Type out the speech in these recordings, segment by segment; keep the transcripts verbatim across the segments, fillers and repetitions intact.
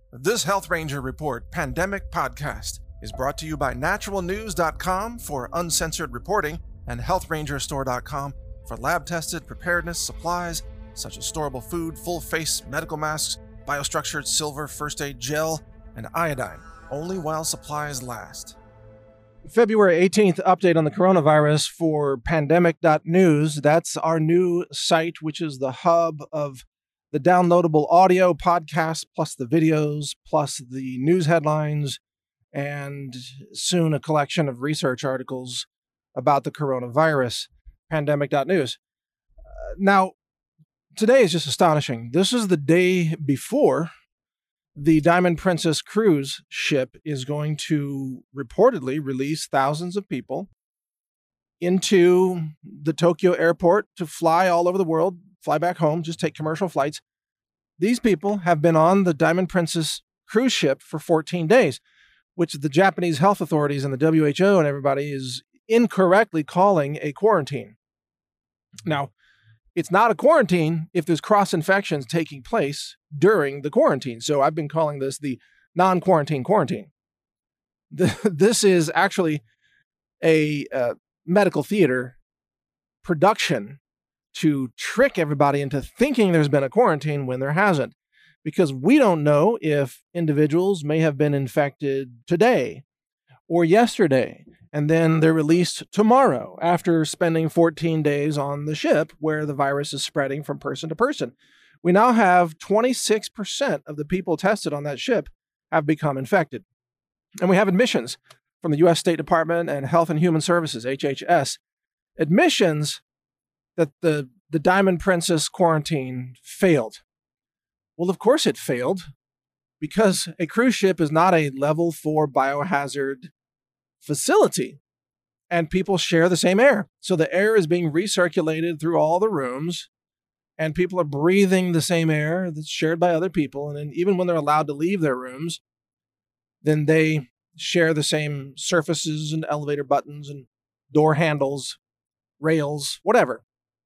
This Health Ranger Report Pandemic Podcast is brought to you by natural news dot com for uncensored reporting and health ranger store dot com for lab-tested preparedness supplies such as storable food, full-face medical masks, biostructured silver first aid gel, and iodine, only while supplies last. February eighteenth update on the coronavirus for pandemic dot news. That's our new site, which is the hub of the downloadable audio podcast, plus the videos, plus the news headlines, and soon a collection of research articles about the coronavirus, pandemic dot news. Uh, now, today is just astonishing. This is the day before the Diamond Princess cruise ship is going to reportedly release thousands of people into the Tokyo airport to fly all over the world, fly back home, just take commercial flights. These people have been on the Diamond Princess cruise ship for fourteen days, which the Japanese health authorities and the W H O and everybody is incorrectly calling a quarantine. Now, it's not a quarantine if there's cross-infections taking place during the quarantine. So I've been calling this the non-quarantine quarantine. The, this is actually a uh, medical theater production to trick everybody into thinking there's been a quarantine when there hasn't, because we don't know if individuals may have been infected today or yesterday, and then they're released tomorrow after spending fourteen days on the ship where the virus is spreading from person to person. We now have twenty-six percent of the people tested on that ship have become infected. And we have admissions from the U S State Department and Health and Human Services, H H S, admissions that the, the Diamond Princess quarantine failed. Well, of course it failed, because a cruise ship is not a level four biohazard facility, and people share the same air. So the air is being recirculated through all the rooms, and people are breathing the same air that's shared by other people. And then even when they're allowed to leave their rooms, then they share the same surfaces and elevator buttons and door handles, rails, whatever.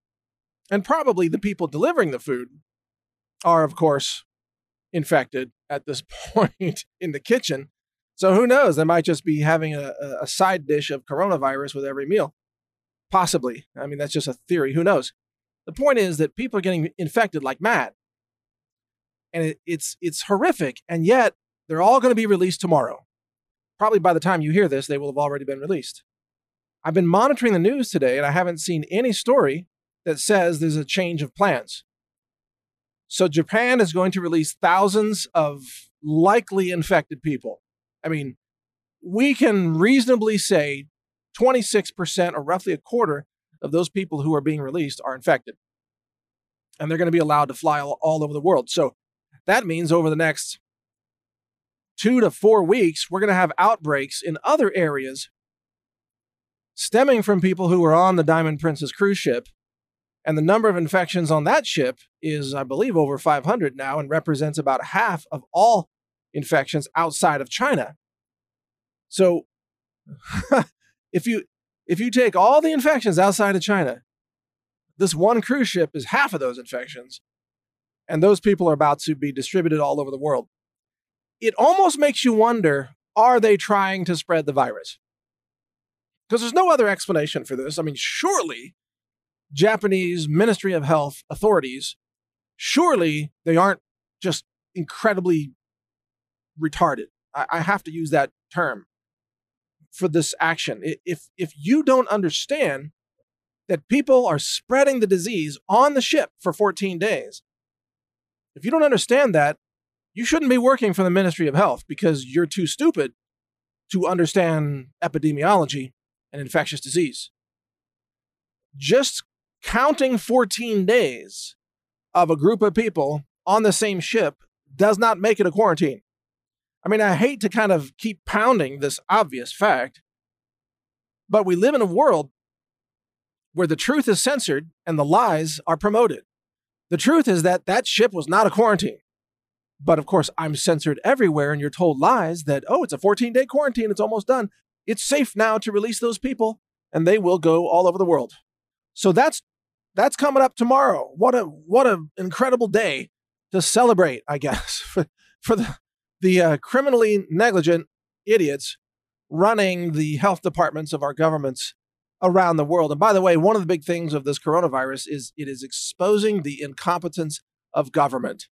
And probably the people delivering the food are, of course, infected at this point in the kitchen. So who knows? They might just be having a, a side dish of coronavirus with every meal. Possibly. I mean, that's just a theory. Who knows? The point is that people are getting infected like mad. And it, it's it's horrific. And yet, they're all going to be released tomorrow. Probably by the time you hear this, they will have already been released. I've been monitoring the news today, and I haven't seen any story that says there's a change of plans. So Japan is going to release thousands of likely infected people. I mean, we can reasonably say twenty-six percent, or roughly a quarter, of those people who are being released are infected. And they're going to be allowed to fly all, all over the world. So that means over the next two to four weeks, we're going to have outbreaks in other areas stemming from people who were on the Diamond Princess cruise ship. And the number of infections on that ship is, I believe, over five hundred now, and represents about half of all infections outside of China. So if you if you take all the infections outside of China, this one cruise ship is half of those infections, and those people are about to be distributed all over the world. It almost makes you wonder, are they trying to spread the virus? Because there's no other explanation for this. I mean, surely Japanese Ministry of Health authorities, surely they aren't just incredibly retarded. I, I have to use that term for this action. If, if you don't understand that people are spreading the disease on the ship for fourteen days, if you don't understand that, you shouldn't be working for the Ministry of Health, because you're too stupid to understand epidemiology and infectious disease. Just counting fourteen days of a group of people on the same ship does not make it a quarantine. I mean, I hate to kind of keep pounding this obvious fact, but we live in a world where the truth is censored and the lies are promoted. The truth is that that ship was not a quarantine. But of course, I'm censored everywhere, and you're told lies that, oh, it's a fourteen-day quarantine, it's almost done. It's safe now to release those people, and they will go all over the world. So that's that's coming up tomorrow. What a what an incredible day to celebrate, I guess, for, for the the uh, criminally negligent idiots running the health departments of our governments around the world. And by the way, one of the big things of this coronavirus is it is exposing the incompetence of government.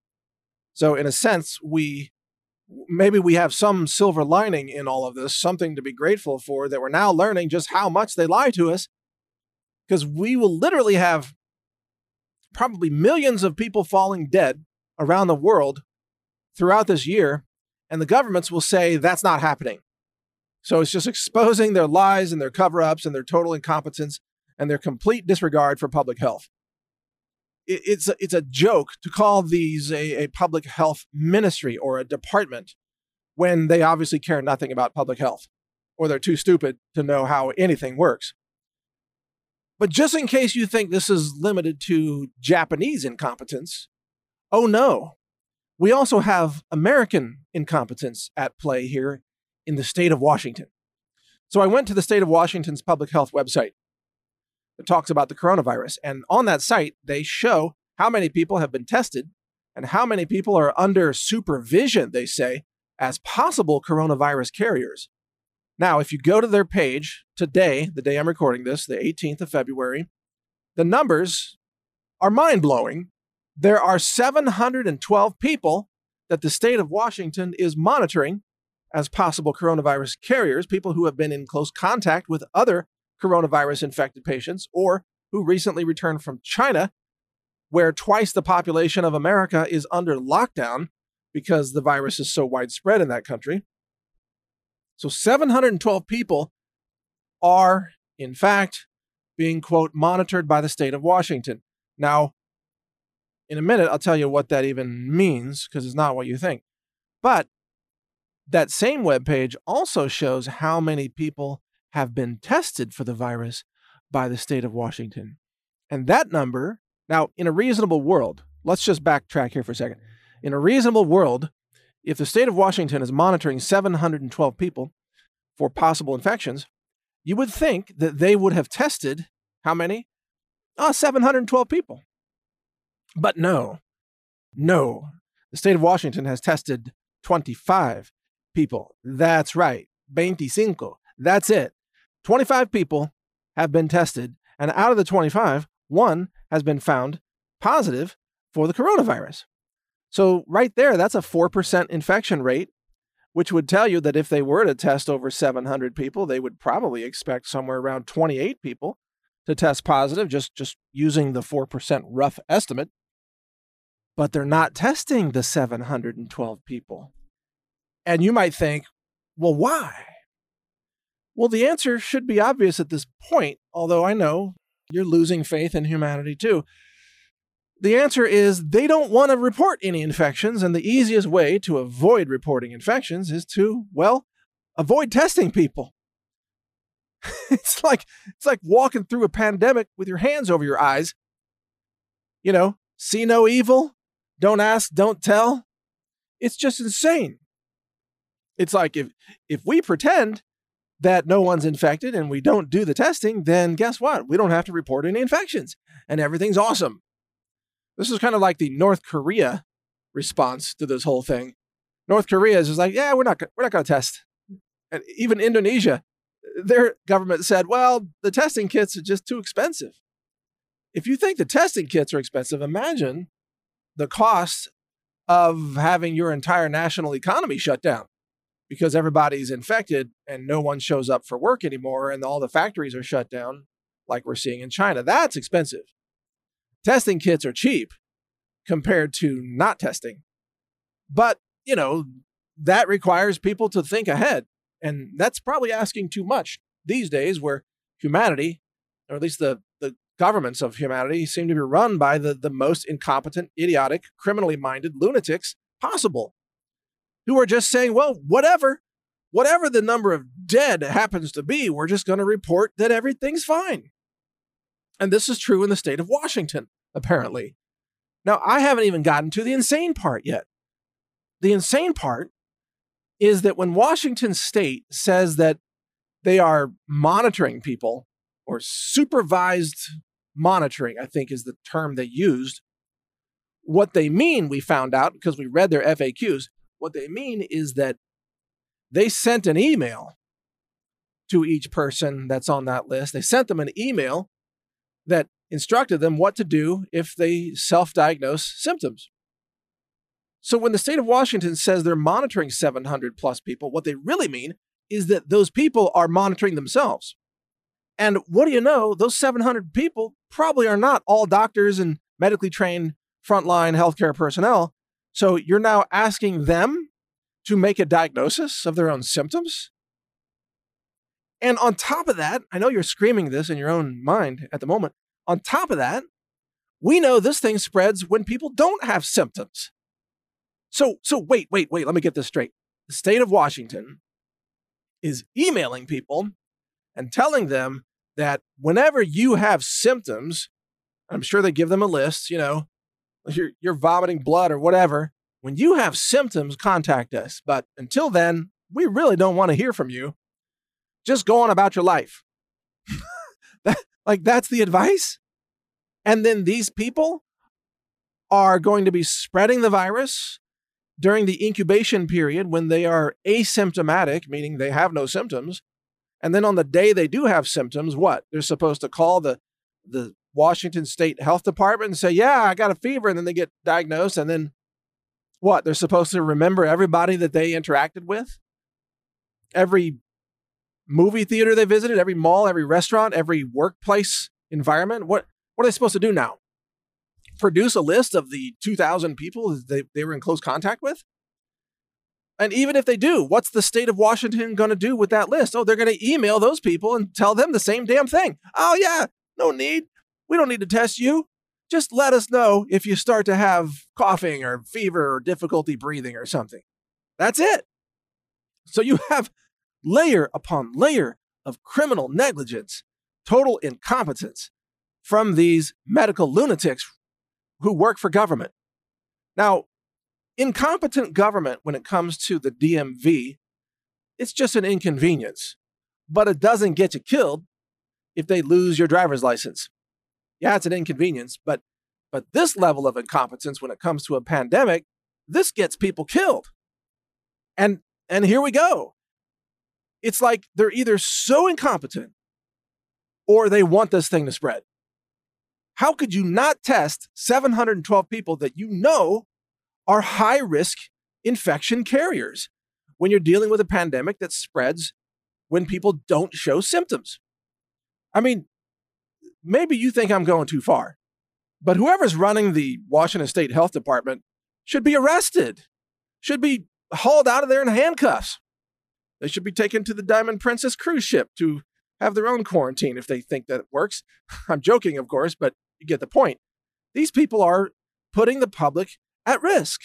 So in a sense, we maybe we have some silver lining in all of this, something to be grateful for, that we're now learning just how much they lie to us, because we will literally have probably millions of people falling dead around the world throughout this year, and the governments will say that's not happening. So it's just exposing their lies and their cover-ups and their total incompetence and their complete disregard for public health. It's a, it's a joke to call these a, a public health ministry or a department when they obviously care nothing about public health, or they're too stupid to know how anything works. But just in case you think this is limited to Japanese incompetence, oh no, we also have American incompetence at play here in the state of Washington. So I went to the state of Washington's public health website that talks about the coronavirus. And on that site, they show how many people have been tested and how many people are under supervision, they say, as possible coronavirus carriers. Now, if you go to their page today, the day I'm recording this, the eighteenth of February, the numbers are mind-blowing. There are seven hundred twelve people that the state of Washington is monitoring as possible coronavirus carriers, people who have been in close contact with other coronavirus-infected patients, or who recently returned from China, where twice the population of America is under lockdown because the virus is so widespread in that country. So seven hundred twelve people are, in fact, being, quote, monitored by the state of Washington. Now, in a minute, I'll tell you what that even means, because it's not what you think. But that same webpage also shows how many people have been tested for the virus by the state of Washington. And that number, now, in a reasonable world, let's just backtrack here for a second. In a reasonable world, if the state of Washington is monitoring seven hundred twelve people for possible infections, you would think that they would have tested how many? Oh, seven hundred twelve people. But no, no. The state of Washington has tested twenty-five people. That's right. twenty-five. That's it. twenty-five people have been tested, and out of the twenty-five, one has been found positive for the coronavirus. So right there, that's a four percent infection rate, which would tell you that if they were to test over seven hundred people, they would probably expect somewhere around twenty-eight people to test positive, just, just using the four percent rough estimate. But they're not testing the seven hundred twelve people. And you might think, well, why? Well, the answer should be obvious at this point, although I know you're losing faith in humanity too. The answer is they don't want to report any infections, and the easiest way to avoid reporting infections is to, well, avoid testing people. It's like it's like walking through a pandemic with your hands over your eyes. You know, see no evil, don't ask, don't tell. It's just insane. It's like if if we pretend that no one's infected and we don't do the testing, then guess what? We don't have to report any infections and everything's awesome. This is kind of like the North Korea response to this whole thing. North Korea is just like, yeah, we're not we're not going to test. And even Indonesia, their government said, well, the testing kits are just too expensive. If you think the testing kits are expensive, imagine the cost of having your entire national economy shut down because everybody's infected and no one shows up for work anymore and all the factories are shut down like we're seeing in China. That's expensive. Testing kits are cheap compared to not testing. But, you know, that requires people to think ahead. And that's probably asking too much these days where humanity, or at least the, the governments of humanity, seem to be run by the, the most incompetent, idiotic, criminally minded lunatics possible, who are just saying, well, whatever, whatever the number of dead happens to be, we're just going to report that everything's fine. And this is true in the state of Washington, apparently. Now, I haven't even gotten to the insane part yet. The insane part is that when Washington State says that they are monitoring people, or supervised monitoring, I think is the term they used, what they mean, we found out because we read their F A Qs, What they mean is that they sent an email to each person that's on that list. They sent them an email that instructed them what to do if they self-diagnose symptoms. So when the state of Washington says they're monitoring seven hundred plus people, what they really mean is that those people are monitoring themselves. And what do you know? Those seven hundred people probably are not all doctors and medically trained frontline healthcare personnel. So you're now asking them to make a diagnosis of their own symptoms? And on top of that, I know you're screaming this in your own mind at the moment. On top of that, we know this thing spreads when people don't have symptoms. So, so wait, wait, wait, let me get this straight. The state of Washington is emailing people and telling them that whenever you have symptoms, I'm sure they give them a list, you know, you're, you're vomiting blood or whatever. When you have symptoms, contact us. But until then, we really don't want to hear from you. Just go on about your life. that, like, that's the advice? And then these people are going to be spreading the virus during the incubation period when they are asymptomatic, meaning they have no symptoms. And then on the day they do have symptoms, what? They're supposed to call the, the Washington State Health Department and say, yeah, I got a fever. And then they get diagnosed. And then what? They're supposed to remember everybody that they interacted with? Every movie theater they visited, every mall, every restaurant, every workplace environment? What, what are they supposed to do now? Produce a list of the two thousand people they, they were in close contact with? And even if they do, what's the state of Washington going to do with that list? Oh, they're going to email those people and tell them the same damn thing. Oh, yeah, no need. We don't need to test you. Just let us know if you start to have coughing or fever or difficulty breathing or something. That's it. So you have layer upon layer of criminal negligence, total incompetence from these medical lunatics who work for government. Now, incompetent government when it comes to the D M V, it's just an inconvenience, but it doesn't get you killed if they lose your driver's license. Yeah, it's an inconvenience, but but this level of incompetence when it comes to a pandemic, this gets people killed. And and here we go. It's like they're either so incompetent or they want this thing to spread. How could you not test seven hundred twelve people that you know are high-risk infection carriers when you're dealing with a pandemic that spreads when people don't show symptoms? I mean, maybe you think I'm going too far, but whoever's running the Washington State Health Department should be arrested, should be hauled out of there in handcuffs. They should be taken to the Diamond Princess cruise ship to have their own quarantine if they think that it works. I'm joking, of course, but you get the point. These people are putting the public at risk.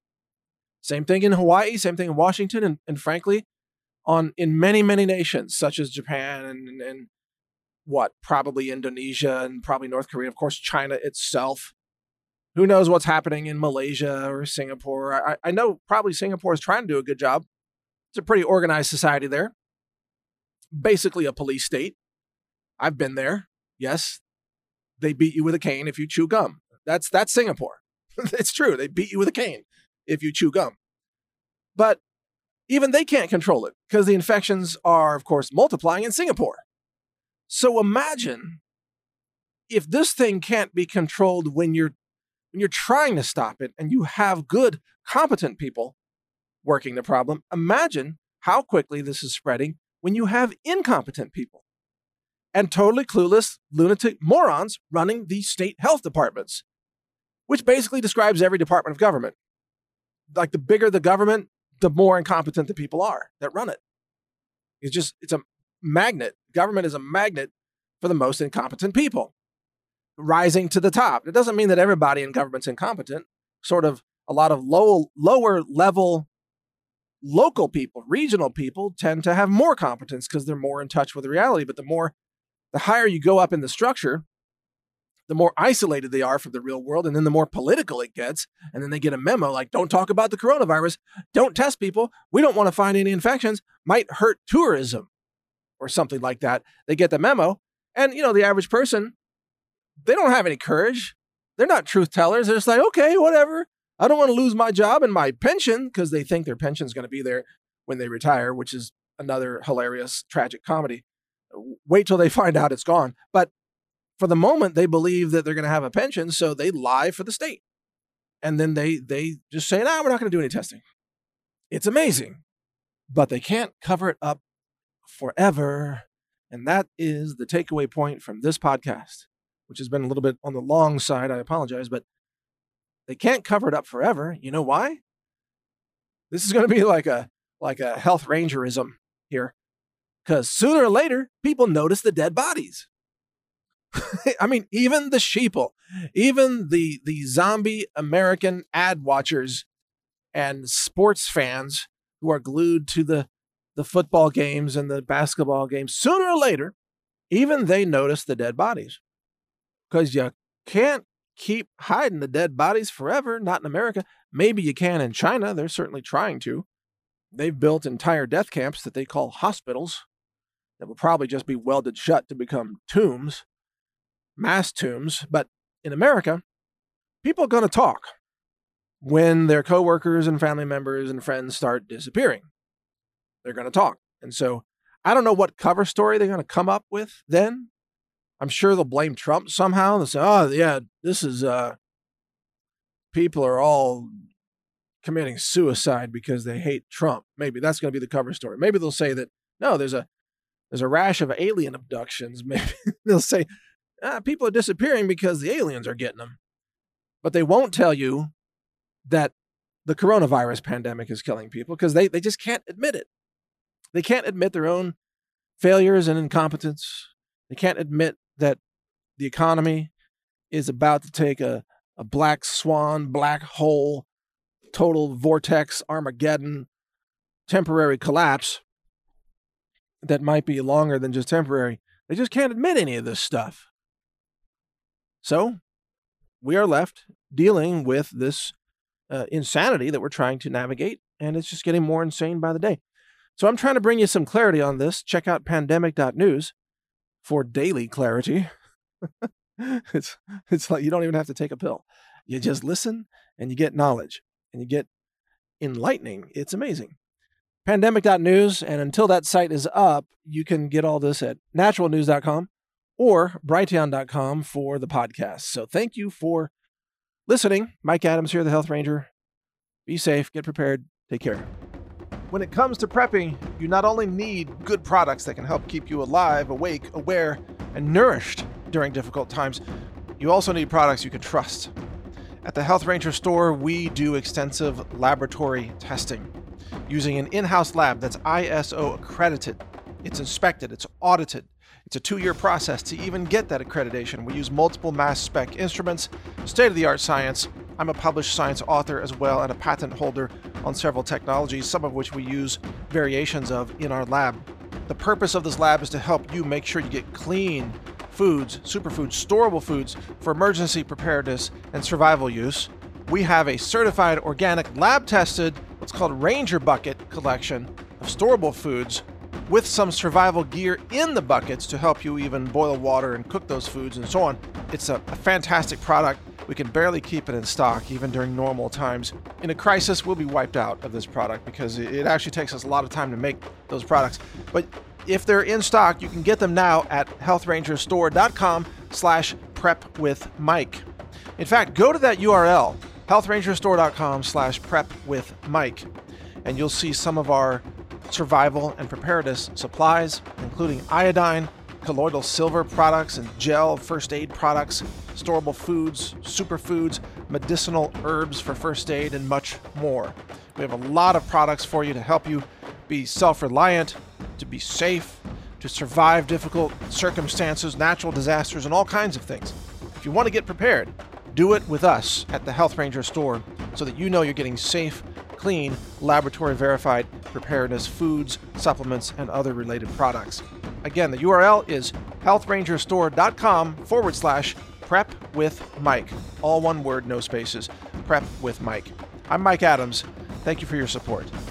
Same thing in Hawaii, same thing in Washington, and, and frankly, on in many, many nations, such as Japan and, and, and what, probably Indonesia and probably North Korea, of course, China itself. Who knows what's happening in Malaysia or Singapore? I, I know probably Singapore is trying to do a good job. It's a pretty organized society there. Basically a police state. I've been there. Yes, they beat you with a cane if you chew gum. That's that's Singapore. It's true. They beat you with a cane if you chew gum. But even they can't control it because the infections are, of course, multiplying in Singapore. So imagine if this thing can't be controlled when you're when you're trying to stop it and you have good, competent people working the problem. Imagine how quickly this is spreading when you have incompetent people and totally clueless lunatic morons running the state health departments, which basically describes every department of government. Like the bigger the government, the more incompetent the people are that run it. It's just, it's a magnet. Government is a magnet for the most incompetent people rising to the top. It doesn't mean that everybody in government's incompetent. Sort of a lot of low, lower level local people, regional people tend to have more competence because they're more in touch with reality. But the more, the higher you go up in the structure, the more isolated they are from the real world. And then the more political it gets. And then they get a memo like, don't talk about the coronavirus. Don't test people. We don't want to find any infections. Might hurt tourism or something like that. They get the memo. And, you know, the average person, they don't have any courage. They're not truth tellers. They're just like, okay, whatever. I don't want to lose my job and my pension, because they think their pension is going to be there when they retire, which is another hilarious, tragic comedy. Wait till they find out it's gone. But for the moment, they believe that they're going to have a pension, so they lie for the state. And then they they just say, no, we're not going to do any testing. It's amazing. But they can't cover it up forever. And that is the takeaway point from this podcast, which has been a little bit on the long side. I apologize, but they can't cover it up forever. You know why? This is going to be like a like a health rangerism here, because sooner or later, people notice the dead bodies. I mean, even the sheeple, even the the zombie American ad watchers and sports fans who are glued to the, the football games and the basketball games, sooner or later, even they notice the dead bodies. Because you can't keep hiding the dead bodies forever, not in America. Maybe you can in China. They're certainly trying to. They've built entire death camps that they call hospitals that will probably just be welded shut to become tombs, mass tombs. But in America, people are going to talk when their coworkers and family members and friends start disappearing. They're going to talk. And so I don't know what cover story they're going to come up with then. I'm sure they'll blame Trump somehow. They'll say, oh, yeah, this is, uh, people are all committing suicide because they hate Trump. Maybe that's going to be the cover story. Maybe they'll say that, no, there's a there's a rash of alien abductions. Maybe they'll say, ah, people are disappearing because the aliens are getting them. But they won't tell you that the coronavirus pandemic is killing people, because they, they just can't admit it. They can't admit their own failures and incompetence. They can't admit that the economy is about to take a, a black swan, black hole, total vortex, Armageddon, temporary collapse that might be longer than just temporary. They just can't admit any of this stuff. So we are left dealing with this uh, insanity that we're trying to navigate, and it's just getting more insane by the day. So I'm trying to bring you some clarity on this. Check out pandemic dot news for daily clarity. it's it's like you don't even have to take a pill. You just listen and you get knowledge and you get enlightening. It's amazing. pandemic dot news, and until that site is up, you can get all this at natural news dot com or brighteon dot com for the podcast. So thank you for listening. Mike Adams here, the Health Ranger. Be safe, get prepared, take care. When it comes to prepping, you not only need good products that can help keep you alive, awake, aware, and nourished during difficult times, you also need products you can trust. At the Health Ranger store, we do extensive laboratory testing using an in-house lab that's I S O accredited. It's inspected, it's audited. It's a two-year process to even get that accreditation. We use multiple mass spec instruments, state-of-the-art science. I'm a published science author as well and a patent holder on several technologies, some of which we use variations of in our lab. The purpose of this lab is to help you make sure you get clean foods, superfoods, storable foods for emergency preparedness and survival use. We have a certified organic lab-tested, what's called Ranger Bucket collection of storable foods with some survival gear in the buckets to help you even boil water and cook those foods and so on. It's a, a fantastic product. We can barely keep it in stock even during normal times. In a crisis, we'll be wiped out of this product because it actually takes us a lot of time to make those products. But if they're in stock, you can get them now at health ranger store dot com slash prep with Mike. In fact, go to that U R L, health ranger store dot com slash prep with Mike, and you'll see some of our survival and preparedness supplies, including iodine, colloidal silver products and gel first aid products, storable foods, superfoods, medicinal herbs for first aid, and much more. We have a lot of products for you to help you be self-reliant, to be safe, to survive difficult circumstances, natural disasters, and all kinds of things. If you want to get prepared, do it with us at the Health Ranger store so that you know you're getting safe, clean, laboratory-verified preparedness foods, supplements, and other related products. Again, the U R L is health ranger store dot com forward slash prep with Mike. All one word, no spaces. Prep with Mike. I'm Mike Adams. Thank you for your support.